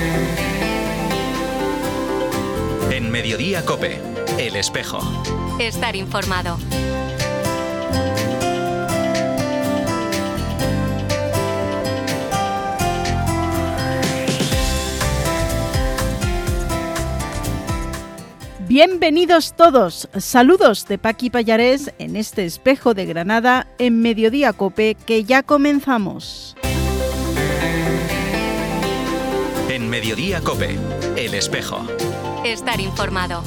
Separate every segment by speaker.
Speaker 1: En Mediodía COPE, El Espejo.
Speaker 2: Estar informado.
Speaker 3: Bienvenidos todos, saludos de Paqui Pallarés en este Espejo de Granada en Mediodía COPE que ya comenzamos.
Speaker 1: En Mediodía COPE, El Espejo.
Speaker 2: Estar informado.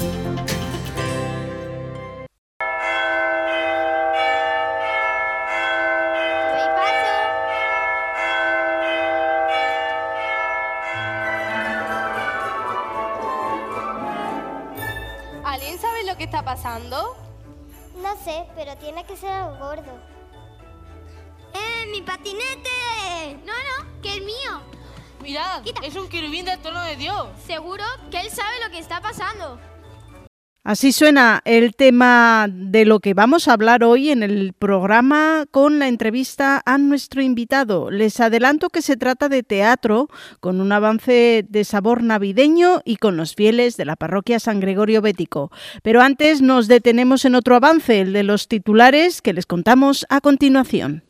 Speaker 4: ¿Alguien sabe lo que está pasando?
Speaker 5: No sé, pero tiene que ser algo gordo.
Speaker 6: ¡Mi patinete! No, que es mío.
Speaker 4: Mirad, es un querubín del trono de Dios.
Speaker 6: Seguro que él sabe lo que está pasando.
Speaker 3: Así suena el tema de lo que vamos a hablar hoy en el programa con la entrevista a nuestro invitado. Les adelanto que se trata de teatro con un avance de sabor navideño y con los fieles de la parroquia San Gregorio Bético. Pero antes nos detenemos en otro avance, el de los titulares que les contamos a continuación.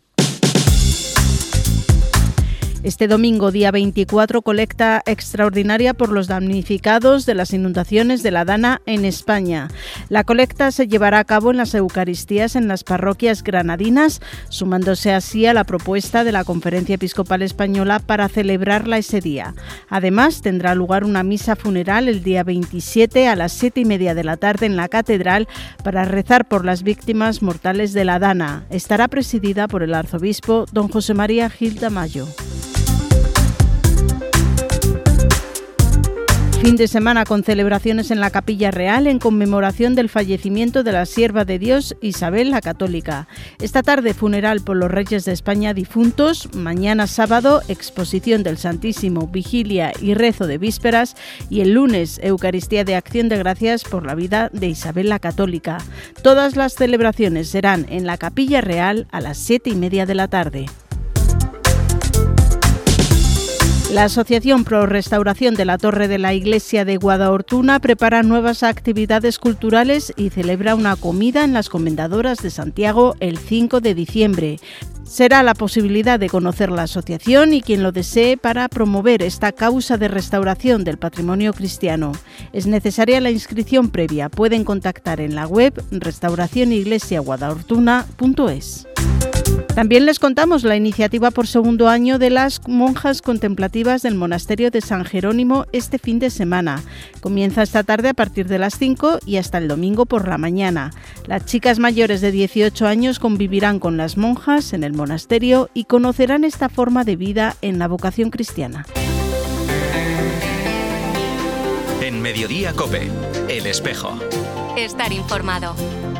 Speaker 3: Este domingo, día 24, colecta extraordinaria por los damnificados de las inundaciones de la Dana en España. La colecta se llevará a cabo en las Eucaristías en las parroquias granadinas, sumándose así a la propuesta de la Conferencia Episcopal Española para celebrarla ese día. Además, tendrá lugar una misa funeral el día 27 a las 7:30 de la tarde en la Catedral para rezar por las víctimas mortales de la Dana. Estará presidida por el arzobispo don José María Gil Tamayo. Fin de semana con celebraciones en la Capilla Real en conmemoración del fallecimiento de la sierva de Dios Isabel la Católica. Esta tarde funeral por los Reyes de España difuntos, mañana sábado exposición del Santísimo, vigilia y rezo de vísperas y el lunes Eucaristía de Acción de Gracias por la vida de Isabel la Católica. Todas las celebraciones serán en la Capilla Real a las 7:30 de la tarde. La Asociación Pro Restauración de la Torre de la Iglesia de Guadahortuna prepara nuevas actividades culturales y celebra una comida en las Comendadoras de Santiago el 5 de diciembre. Será la posibilidad de conocer la asociación y quien lo desee para promover esta causa de restauración del patrimonio cristiano. Es necesaria la inscripción previa. Pueden contactar en la web restauracioniglesiaguadahortuna.es. También les contamos la iniciativa por segundo año de las monjas contemplativas del monasterio de San Jerónimo este fin de semana. Comienza esta tarde a partir de las 5 y hasta el domingo por la mañana. Las chicas mayores de 18 años convivirán con las monjas en el monasterio y conocerán esta forma de vida en la vocación cristiana.
Speaker 1: En Mediodía COPE, El Espejo.
Speaker 2: Estar informado.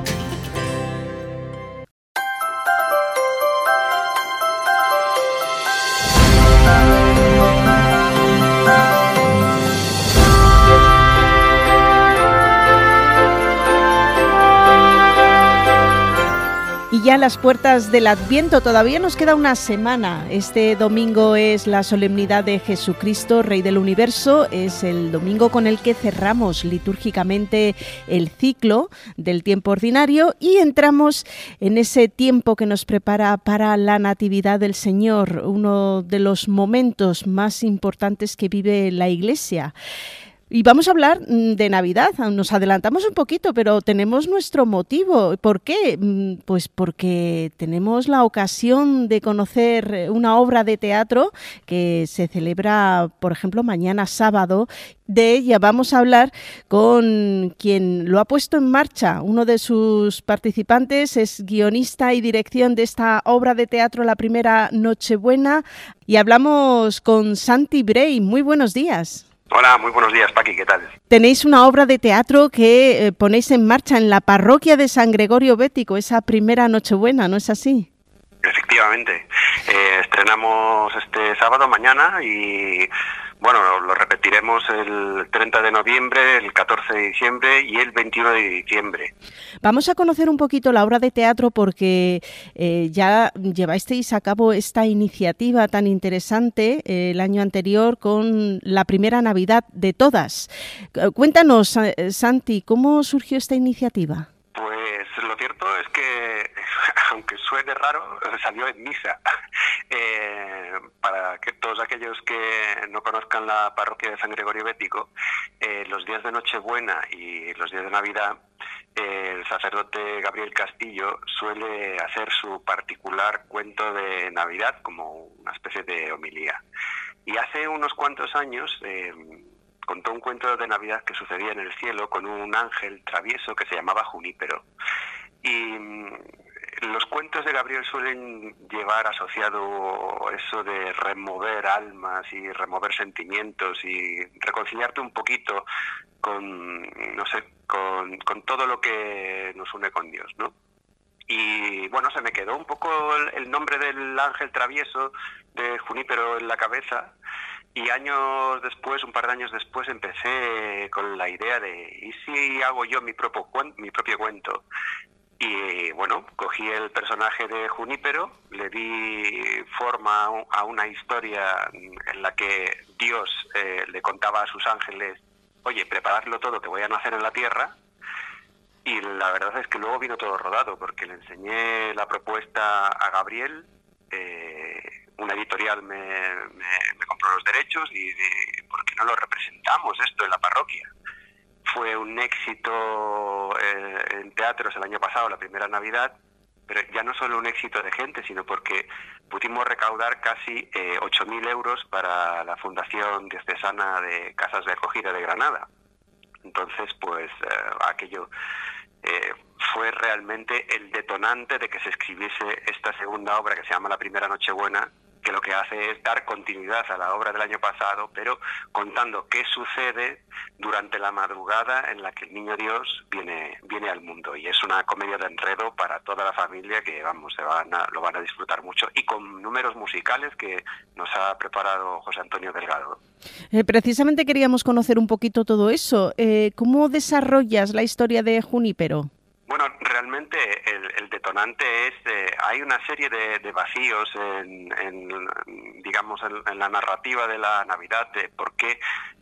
Speaker 3: Y ya a las puertas del Adviento, todavía nos queda una semana. Este domingo es la solemnidad de Jesucristo, Rey del Universo. Es el domingo con el que cerramos litúrgicamente el ciclo del tiempo ordinario y entramos en ese tiempo que nos prepara para la Natividad del Señor, uno de los momentos más importantes que vive la Iglesia. Y vamos a hablar de Navidad, nos adelantamos un poquito, pero tenemos nuestro motivo. ¿Por qué? Pues porque tenemos la ocasión de conocer una obra de teatro que se celebra, por ejemplo, mañana sábado. De ella vamos a hablar con quien lo ha puesto en marcha. Uno de sus participantes es guionista y dirección de esta obra de teatro, La Primera Nochebuena. Y hablamos con Santi Brey. Muy buenos días.
Speaker 7: Hola, muy buenos días, Paqui, ¿qué tal?
Speaker 3: Tenéis una obra de teatro que ponéis en marcha en la parroquia de San Gregorio Bético, esa primera Nochebuena, ¿no es así?
Speaker 7: Efectivamente. Estrenamos este sábado, mañana, y Bueno, lo repetiremos el 30 de noviembre, el 14 de diciembre y el 21 de diciembre.
Speaker 3: Vamos a conocer un poquito la obra de teatro porque ya llevasteis a cabo esta iniciativa tan interesante el año anterior con la primera Navidad de todas. Cuéntanos, Santi, ¿cómo surgió esta iniciativa?
Speaker 7: Pues lo cierto es que, aunque suene raro, salió en misa. Para que todos aquellos que no conozcan la parroquia de San Gregorio Bético, los días de Nochebuena y los días de Navidad, el sacerdote Gabriel Castillo suele hacer su particular cuento de Navidad como una especie de homilía. Y hace unos cuantos años contó un cuento de Navidad que sucedía en el cielo con un ángel travieso que se llamaba Junípero. Y los cuentos de Gabriel suelen llevar asociado eso de remover almas y remover sentimientos y reconciliarte un poquito con, no sé, con todo lo que nos une con Dios, ¿no? Y bueno, se me quedó un poco el nombre del ángel travieso de Junípero en la cabeza. Y años después, un par de años después, empecé con la idea de ¿y si hago yo mi propio cuento? Y bueno, cogí el personaje de Junípero, le di forma a una historia en la que Dios le contaba a sus ángeles: oye, preparadlo todo, que voy a nacer en la tierra. Y la verdad es que luego vino todo rodado, porque le enseñé la propuesta a Gabriel. Una editorial me compró los derechos y ¿por qué no lo representamos esto en la parroquia? Fue un éxito en teatros el año pasado, la primera Navidad, pero ya no solo un éxito de gente, sino porque pudimos recaudar casi 8.000 euros para la Fundación Diocesana de Casas de Acogida de Granada. Entonces, pues aquello fue realmente el detonante de que se escribiese esta segunda obra que se llama La Primera Nochebuena, que lo que hace es dar continuidad a la obra del año pasado, pero contando qué sucede durante la madrugada en la que el niño Dios viene al mundo. Y es una comedia de enredo para toda la familia que, vamos, lo van a disfrutar mucho. Y con números musicales que nos ha preparado José Antonio Delgado.
Speaker 3: Precisamente queríamos conocer un poquito todo eso. ¿Cómo desarrollas la historia de Junípero?
Speaker 7: Bueno, realmente el detonante es, hay una serie de vacíos digamos, en la narrativa de la Navidad, de por qué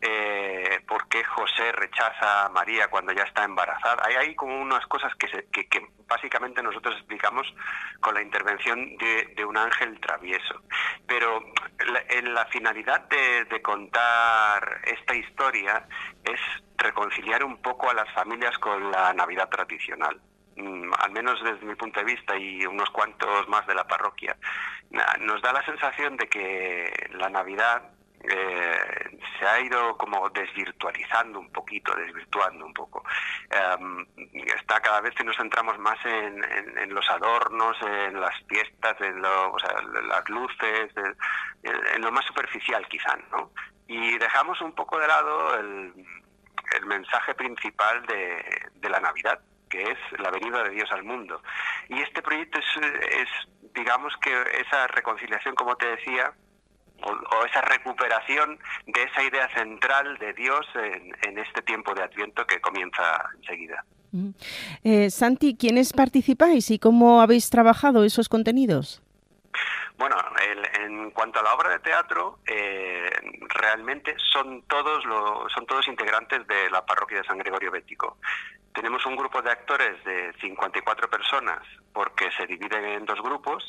Speaker 7: José rechaza a María cuando ya está embarazada. Hay como unas cosas que básicamente nosotros explicamos con la intervención de un ángel travieso. Pero en la finalidad de contar esta historia es reconciliar un poco a las familias con la Navidad tradicional. Al menos desde mi punto de vista y unos cuantos más de la parroquia, nos da la sensación de que la Navidad se ha ido como desvirtuando un poco. Está cada vez que nos centramos más en los adornos, en las fiestas, en las luces, en lo más superficial quizá, ¿no? Y dejamos un poco de lado el mensaje principal de la Navidad, que es la venida de Dios al mundo. Y este proyecto es digamos que esa reconciliación, como te decía, o esa recuperación de esa idea central de Dios en este tiempo de Adviento que comienza enseguida.
Speaker 3: Santi, ¿quiénes participáis y cómo habéis trabajado esos contenidos?
Speaker 7: Bueno, en cuanto a la obra de teatro, realmente son todos integrantes de la parroquia de San Gregorio Bético. Tenemos un grupo de actores de 54 personas, porque se dividen en dos grupos,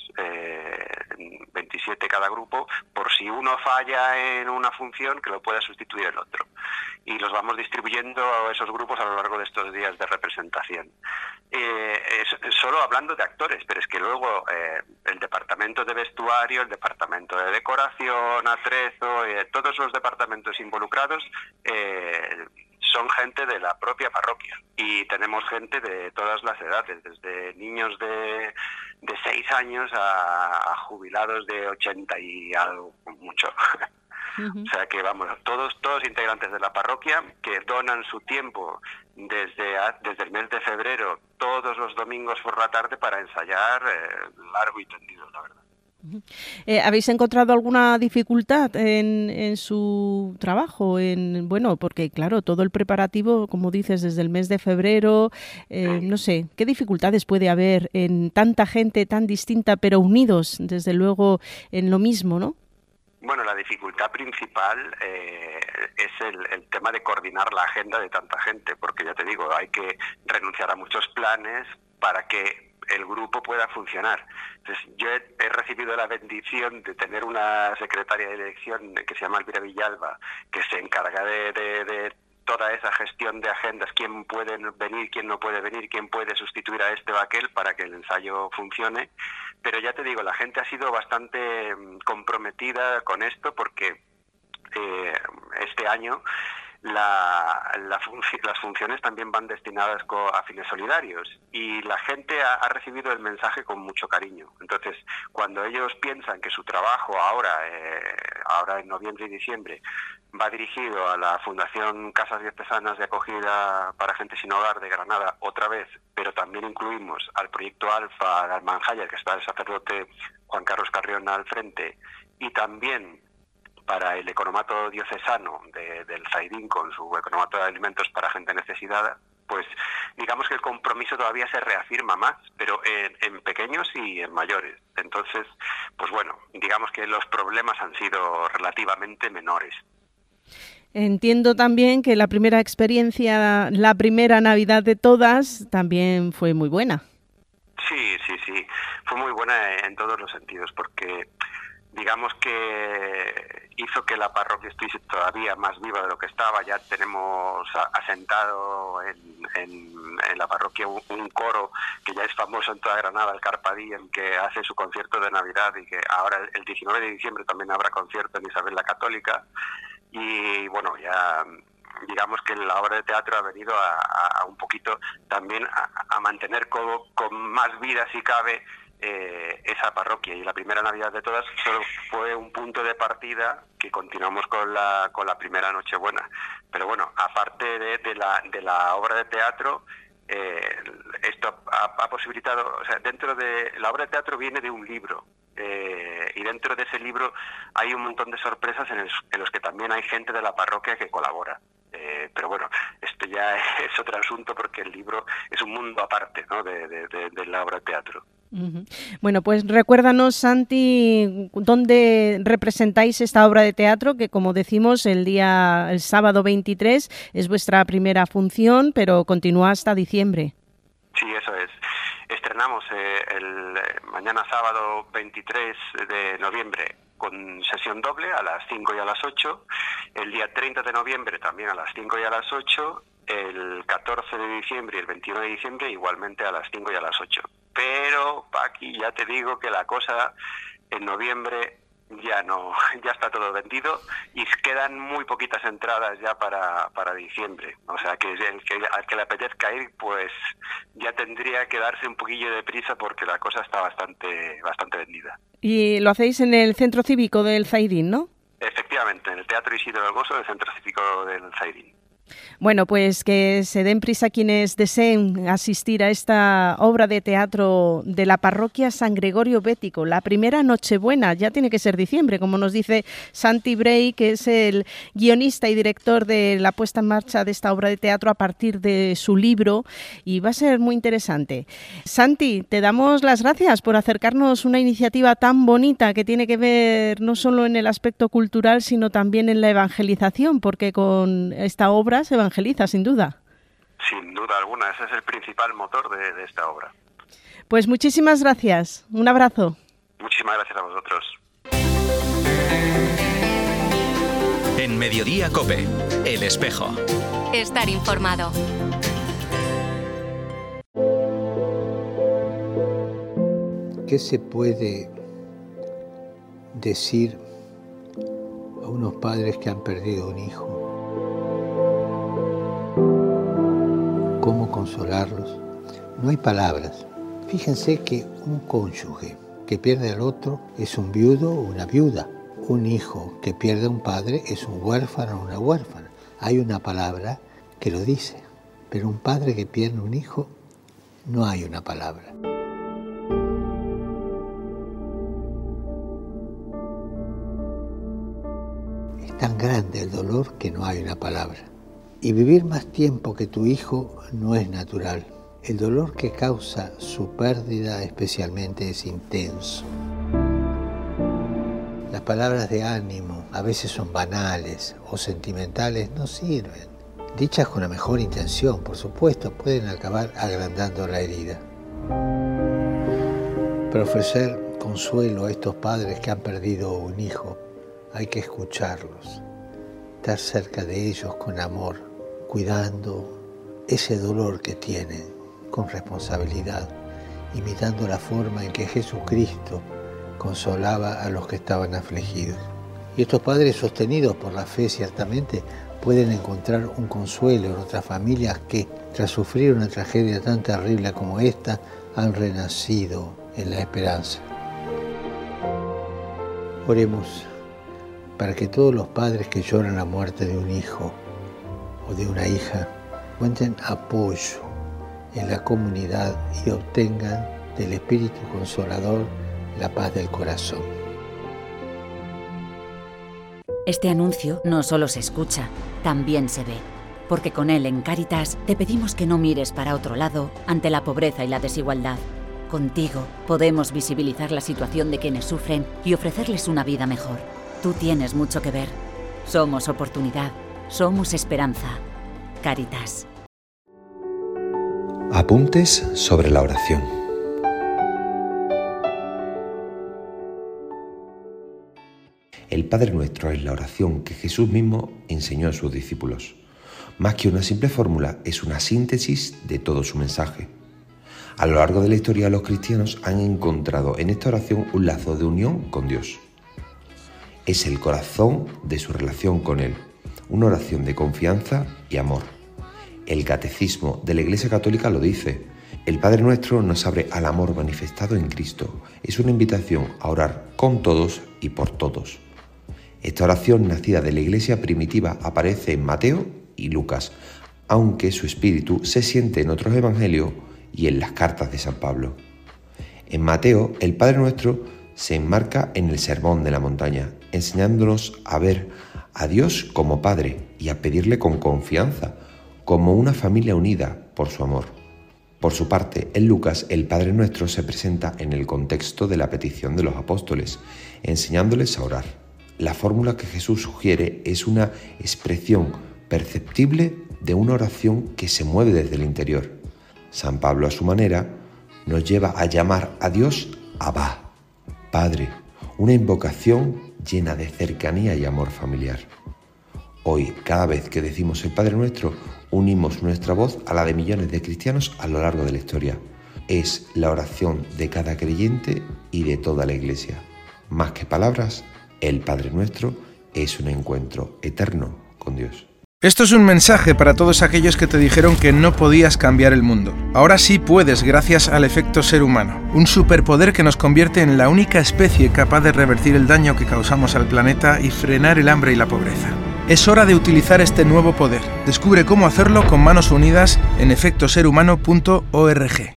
Speaker 7: 27 cada grupo, por si uno falla en una función, que lo pueda sustituir el otro. Y los vamos distribuyendo a esos grupos a lo largo de estos días de representación. Solo hablando de actores, pero es que luego el departamento de vestuario, el departamento de decoración, atrezo, todos los departamentos involucrados son gente de la propia parroquia, y tenemos gente de todas las edades, desde niños de 6 años a jubilados de 80 y algo, mucho. Uh-huh. O sea que vamos, todos integrantes de la parroquia que donan su tiempo desde el mes de febrero, todos los domingos por la tarde, para ensayar largo y tendido, la verdad.
Speaker 3: ¿Habéis encontrado alguna dificultad en su trabajo? Bueno, porque claro, todo el preparativo, como dices, desde el mes de febrero, no sé, ¿qué dificultades puede haber en tanta gente tan distinta, pero unidos, desde luego, en lo mismo, ¿no?
Speaker 7: Bueno, la dificultad principal es el tema de coordinar la agenda de tanta gente, porque ya te digo, hay que renunciar a muchos planes para que el grupo pueda funcionar. Entonces, yo he recibido la bendición de tener una secretaria de dirección que se llama Elvira Villalba, que se encarga de toda esa gestión de agendas, quién puede venir, quién no puede venir, quién puede sustituir a este o aquel para que el ensayo funcione. Pero ya te digo, la gente ha sido bastante comprometida con esto porque este año las funciones también van destinadas a fines solidarios y la gente ha recibido el mensaje con mucho cariño. Entonces, cuando ellos piensan que su trabajo ahora en noviembre y diciembre va dirigido a la Fundación Casas Diocesanas de Acogida para Gente Sin Hogar de Granada otra vez, pero también incluimos al proyecto Alfa de Almanjaya, que está el sacerdote Juan Carlos Carrión al frente, y también para el economato diocesano del Zaidín con su economato de alimentos para gente necesitada, pues digamos que el compromiso todavía se reafirma más, pero en pequeños y en mayores. Entonces, pues bueno, digamos que los problemas han sido relativamente menores.
Speaker 3: Entiendo también que la primera experiencia, la primera Navidad de todas, también fue muy buena.
Speaker 7: Sí, fue muy buena en todos los sentidos, porque digamos que hizo que la parroquia estuviese todavía más viva de lo que estaba. Ya tenemos asentado en la parroquia un coro que ya es famoso en toda Granada, el Carpa Diem, que hace su concierto de Navidad y que ahora el 19 de diciembre también habrá concierto en Isabel la Católica. Y bueno, ya digamos que la obra de teatro ha venido a un poquito también a mantener con más vida, si cabe, esa parroquia. Y la primera Navidad de todas solo fue un punto de partida que continuamos con la primera Nochebuena. Pero bueno, aparte de la obra de teatro, esto ha posibilitado, o sea, dentro de la obra de teatro viene de un libro, y dentro de ese libro hay un montón de sorpresas en los que también hay gente de la parroquia que colabora. Pero bueno, esto ya es otro asunto porque el libro es un mundo aparte, ¿no?, de la obra de teatro.
Speaker 3: Uh-huh. Bueno, pues recuérdanos, Santi, dónde representáis esta obra de teatro, que como decimos, el sábado 23 es vuestra primera función, pero continúa hasta diciembre.
Speaker 7: Sí, eso es. Estrenamos mañana sábado 23 de noviembre con sesión doble a las 5 y a las 8, el día 30 de noviembre también a las 5 y a las 8, el 14 de diciembre y el 21 de diciembre igualmente a las 5 y a las 8. Pero, Paqui, ya te digo que la cosa en noviembre ya está todo vendido y quedan muy poquitas entradas ya para diciembre. O sea, que al que le apetezca ir, pues ya tendría que darse un poquillo de prisa porque la cosa está bastante vendida.
Speaker 3: Y lo hacéis en el Centro Cívico del Zaidín, ¿no?
Speaker 7: Efectivamente, en el Teatro Isidro del Gozo del Centro Cívico del Zaidín.
Speaker 3: Bueno, pues que se den prisa quienes deseen asistir a esta obra de teatro de la parroquia San Gregorio Bético. La primera Nochebuena, ya tiene que ser diciembre, como nos dice Santi Bray, que es el guionista y director de la puesta en marcha de esta obra de teatro a partir de su libro, y va a ser muy interesante. Santi, te damos las gracias por acercarnos una iniciativa tan bonita que tiene que ver no solo en el aspecto cultural, sino también en la evangelización, porque con esta obra se evangeliza, sin duda.
Speaker 7: Sin duda alguna, ese es el principal motor de esta obra.
Speaker 3: Pues muchísimas gracias. Un abrazo.
Speaker 7: Muchísimas gracias a vosotros.
Speaker 1: En Mediodía COPE, El Espejo.
Speaker 2: Estar informado.
Speaker 8: ¿Qué se puede decir a unos padres que han perdido un hijo? ¿Cómo consolarlos? No hay palabras. Fíjense que un cónyuge que pierde al otro es un viudo o una viuda. Un hijo que pierde a un padre es un huérfano o una huérfana. Hay una palabra que lo dice, pero un padre que pierde un hijo, no hay una palabra. grande el dolor que no hay una palabra. Y vivir más tiempo que tu hijo no es natural. El dolor que causa su pérdida especialmente es intenso. Las palabras de ánimo a veces son banales o sentimentales, no sirven. Dichas con la mejor intención, por supuesto, pueden acabar agrandando la herida. Para ofrecer consuelo a estos padres que han perdido un hijo, hay que escucharlos, estar cerca de ellos con amor, cuidando ese dolor que tienen con responsabilidad, imitando la forma en que Jesucristo consolaba a los que estaban afligidos. Y estos padres, sostenidos por la fe, ciertamente pueden encontrar un consuelo en otras familias que, tras sufrir una tragedia tan terrible como esta, han renacido en la esperanza. Oremos para que todos los padres que lloran la muerte de un hijo o de una hija encuentren apoyo en la comunidad y obtengan del Espíritu Consolador la paz del corazón.
Speaker 9: Este anuncio no solo se escucha, también se ve, porque con él en Cáritas te pedimos que no mires para otro lado ante la pobreza y la desigualdad. Contigo podemos visibilizar la situación de quienes sufren y ofrecerles una vida mejor. Tú tienes mucho que ver. Somos oportunidad, somos esperanza. Cáritas.
Speaker 10: Apuntes sobre la oración. El Padre Nuestro es la oración que Jesús mismo enseñó a sus discípulos. Más que una simple fórmula, es una síntesis de todo su mensaje. A lo largo de la historia, los cristianos han encontrado en esta oración un lazo de unión con Dios. Es el corazón de su relación con Él, una oración de confianza y amor. El Catecismo de la Iglesia Católica lo dice: el Padre Nuestro nos abre al amor manifestado en Cristo. Es una invitación a orar con todos y por todos. Esta oración, nacida de la Iglesia primitiva, aparece en Mateo y Lucas, aunque su espíritu se siente en otros evangelios y en las cartas de San Pablo. En Mateo, el Padre Nuestro se enmarca en el Sermón de la Montaña, enseñándonos a ver a Dios como Padre y a pedirle con confianza, como una familia unida por su amor. Por su parte, en Lucas, el Padre Nuestro se presenta en el contexto de la petición de los apóstoles, enseñándoles a orar. La fórmula que Jesús sugiere es una expresión perceptible de una oración que se mueve desde el interior. San Pablo, a su manera, nos lleva a llamar a Dios Abba, Padre, una invocación llena de cercanía y amor familiar. Hoy, cada vez que decimos el Padre Nuestro, unimos nuestra voz a la de millones de cristianos a lo largo de la historia. Es la oración de cada creyente y de toda la Iglesia. Más que palabras, el Padre Nuestro es un encuentro eterno con Dios.
Speaker 11: Esto es un mensaje para todos aquellos que te dijeron que no podías cambiar el mundo. Ahora sí puedes, gracias al efecto ser humano, un superpoder que nos convierte en la única especie capaz de revertir el daño que causamos al planeta y frenar el hambre y la pobreza. Es hora de utilizar este nuevo poder. Descubre cómo hacerlo con manos unidas en efectoserhumano.org.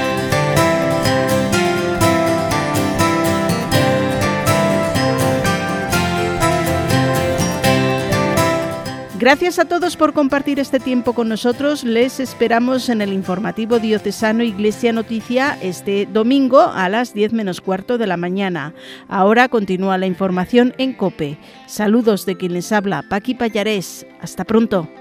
Speaker 3: Gracias a todos por compartir este tiempo con nosotros. Les esperamos en el informativo diocesano Iglesia Noticia este domingo a las 10 menos cuarto de la mañana. Ahora continúa la información en COPE. Saludos de quien les habla, Paqui Pallarés. Hasta pronto.